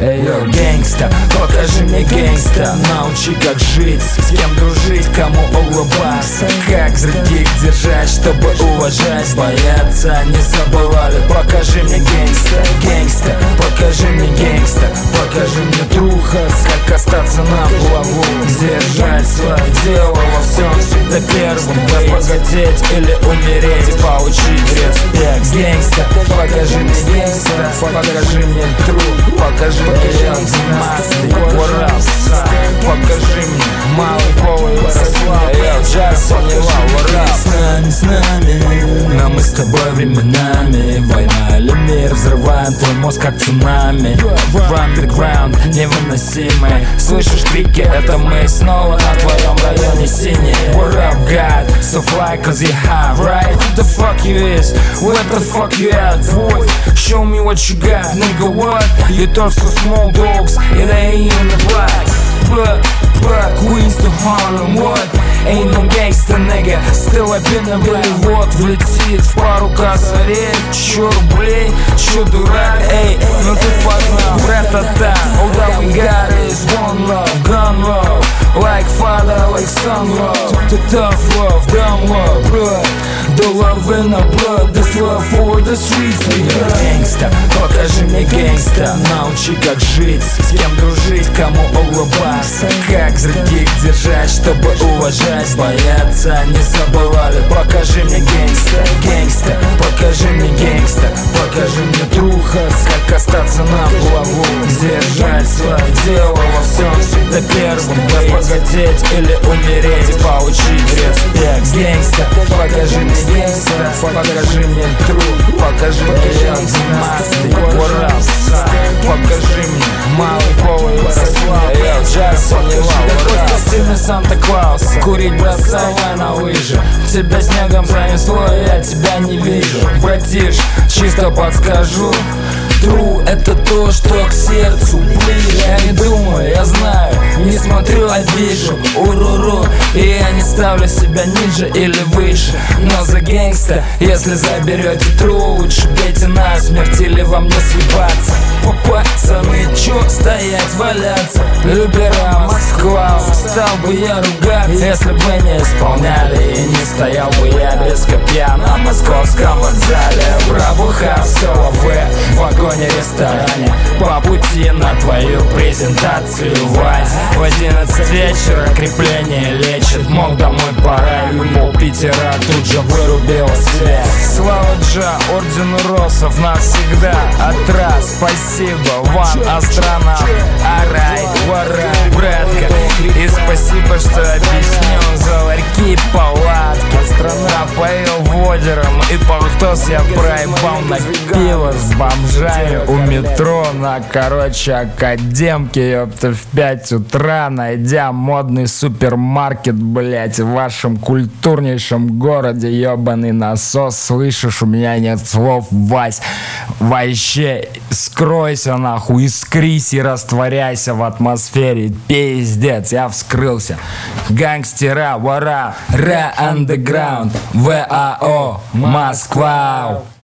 Эй, йо, гэнгста, покажи мне гэнгста. Научи, как жить, с кем дружить, кому улыбаться, как других держать, чтобы уважать, бояться, не забывали. Покажи мне гэнгста, гэнгста, покажи мне гэнгста. Покажи мне трухас, как остаться на плаву, держать свое дело во всем всегда первым, разбогатеть или умереть, получить респект. Гэнгста, покажи мне гэнгста, покажи мне труд, покажи мне янгмастый, урапса, покажи мне малый полый Ярослав, джаз, с нами, но мы с тобой временами, война или мир, взрываем твой мозг как цунами. В андерграунд невыносимый, слышишь крики, это мы снова на твоем районе синий. What up, God? So fly cause you high, right? Who the fuck you is? What the fuck you at, boy? Show me what you got, nigga, what? You talk so small dogs, it ain't in the black. Black Queens to Harlem, what? Ain't no gangster, nigga, still обменивали вот. Влетит в пару косарей, чё рублей, чё дурак, эй, ну ты погнал. Ра-та-та, all that we got is one love, gun love, like father, like son love. Tough love, dumb love, blood, the love in the blood, this love for the streets. Гэнгста, покажи мне гэнгста, научи, как жить, с кем дружить, кому улыбаться, как других держать, чтобы уважать, бояться, не забывали. Покажи мне гэнгста, гэнгста, покажи мне гэнгста, покажи мне трухас, как остаться на плаву, держать свое дело во всем всегда первым, разбогатеть или умереть, получить респект. Гэнгста, покажи мне гэнгста, покажи мне труд, покажи мне янгмастый, урапса, покажи мне малый полый Ярослав, джаз, костюме Санта-Клауса, курить бросай на лыжи, тебя снегом пронесло, я тебя не вижу. Братиш, чисто подскажу, true — это то, что к сердцу ближе. Я не думаю, я знаю, не смотрю, а вижу. Уруру, и я не ставлю себя ниже или выше. Но за гэнгста, если заберете true, лучше бейте насмерть или вам не съебаться. Пацаны, чё стоять, валяться? Любера, Москва, стал бы я ругать, если бы не исполняли. И не стоял бы я без копья на московском вокзале. Пробухав все в вагоне-ресторане, по пути на твою презентацию, Вась. В 11 вечера крепление лечит, мог домой пора, ему Питера тут же вырубил свет. Слава Джа, ордену Росов навсегда, от раз, спасибо вам, астронавт, арай, варай, братка. И спасибо, что объяснил за ларьки и палатки. Астронавт поел водером, и полтос я проебал на пиво с бомжами у метро на, академке, ёпта, в 5 утра, найдя модный супермаркет, блять, в вашем культурнейшем городе, ёбаный насос. Слышишь, у меня нет слов, Вась. Вообще, скройся нахуй, искрись и растворяйся в атмосфере. Пиздец, я вскрылся. Гангстера, вора, ре андеграунд, ВАО, Москва.